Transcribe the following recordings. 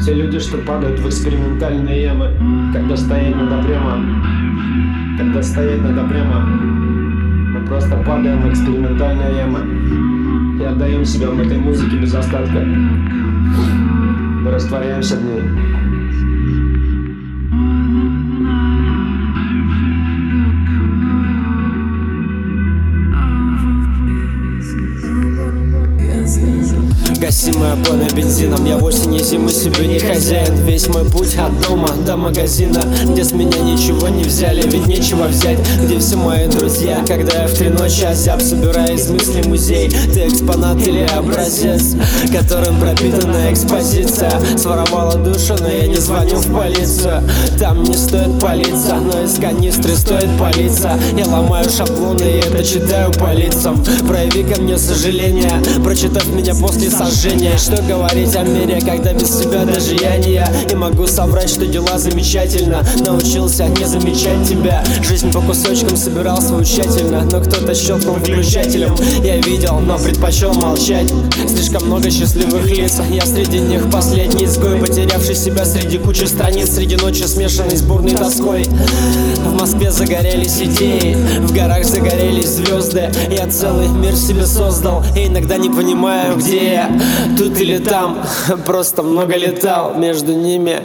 Те люди, что падают в экспериментальные ямы, когда стоять надо прямо, мы просто падаем в экспериментальные ямы и отдаем себя в этой музыке без остатка. Мы растворяемся в ней. Гасимое пламя бензином, я в осени зимы себе не хозяин. Весь мой путь от дома до магазина, где с меня ничего не взяли, ведь нечего взять. Где все мои друзья, когда я в 3 ночи озяб, собирая из мыслей музей. Ты экспонат или образец, которым пропитана экспозиция. Своровала душу, но я не звоню в полицию. Там не стоит палиться, но из канистры стоит палиться. Я ломаю шаблоны и это читаю по лицам. Прояви ко мне сожаление, прочитав меня после сожжения. Что говорить о мире, когда без себя даже я не я. И могу соврать, что дела замечательно. Научился не замечать тебя. Жизнь по кусочкам собирал свою тщательно, но кто-то щелкнул выключателем. Я видел, но предпочел молчать. Слишком много счастливых лиц, я среди них последний изгой, потерявший себя среди кучи страниц, среди ночи смешанной с бурной тоской. В Москве загорелись идеи, в горах загорелись звезды. Я целый мир себе создал, и иногда не понимаю, где я, тут или там. Просто много летал между ними.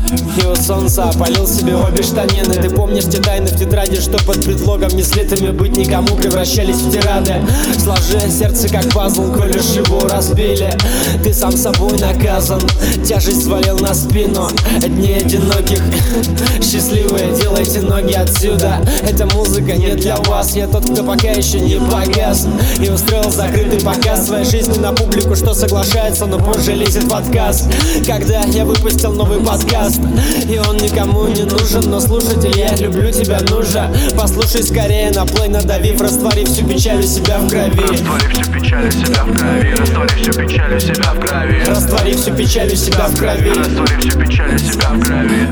И у солнца опалил себе обе штанины. Ты помнишь те тайны в тетради, что под предлогом не слитыми быть никому превращались в тирады? Сложи сердце как пазл, коли шибу разбили. Ты сам собой наказан, тяжесть свалил на спину. Дни одиноких, счастливые, делайте ноги отсюда. Эта музыка не для вас, я тот, кто пока еще не погас. И устроил закрытый показ своей жизни на публику, что соглашается, но позже лезет в отказ. Когда я выпустил новый подкаст, и он никому не нужен, но слушатель, я люблю тебя, нужно. Послушай скорее на плей, надавив, растворив всю печаль у себя в крови. Растворив всю печаль у себя в крови. Растворив всю печаль у себя в крови. Растворив всю печаль у себя в крови. Растворив всю печаль у себя в крови.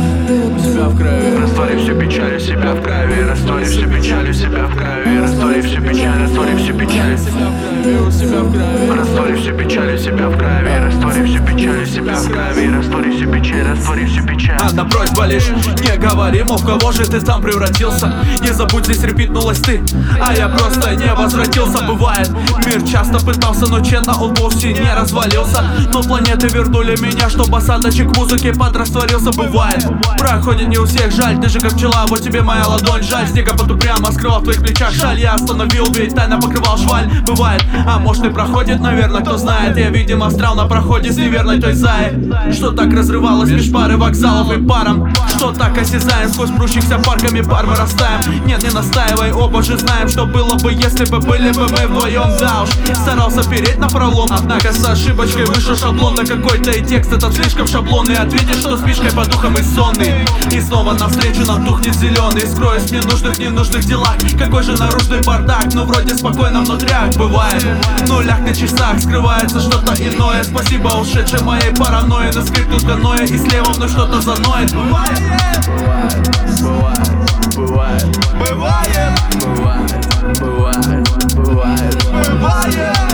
Растворив всю печаль у себя в крови. Растворив всю печаль у себя в крови. Растворив всю печаль, растворив всю печаль у себя в крови. Растворив всю печаль у себя в крови. Растворив всю печаль у себя в крови. Растворив всю печаль, растворив всю печаль. Одна просьба лишь, не говори, мол, в кого же ты там превратился. Не забудь, здесь репитнулась ты, а я просто не возвратился. Бывает, мир часто пытался, но тщетно он вовсе не развалился. Но планеты вернули меня, чтобы осадочек музыки подрастворился. Бывает, проходит не у всех, жаль, ты же как пчела, вот тебе моя ладонь. Жаль, снега под упрямо скрывал в твоих плечах шаль. Я остановил, ведь тайно покрывал шваль. Бывает, а может и проходит, наверное, кто знает. Я, видимо, встрял на проходе с неверной той заи, что так разрывалось меж пары вокзалов и паром. Что так осязаем, сквозь прущихся парками пар вырастаем. Нет, не настаивай, оба же знаем, что было бы, если бы были бы мы вдвоем. Да уж, старался переть на пролом, однако с ошибочкой вышел шаблон. Да какой-то и текст этот слишком шаблонный. Ответишь, что спишкой по духам и сонный. И снова навстречу нам тухнет зеленый, скроясь в ненужных делах. Какой же наружный бардак, ну вроде спокойно внутрях. Бывает, в нулях на часах скрывается что-то иное. Спасибо ушедшей моей паранойи, на скрипту каноэ, и слева вновь что-то заноет. Бывает, Бывает.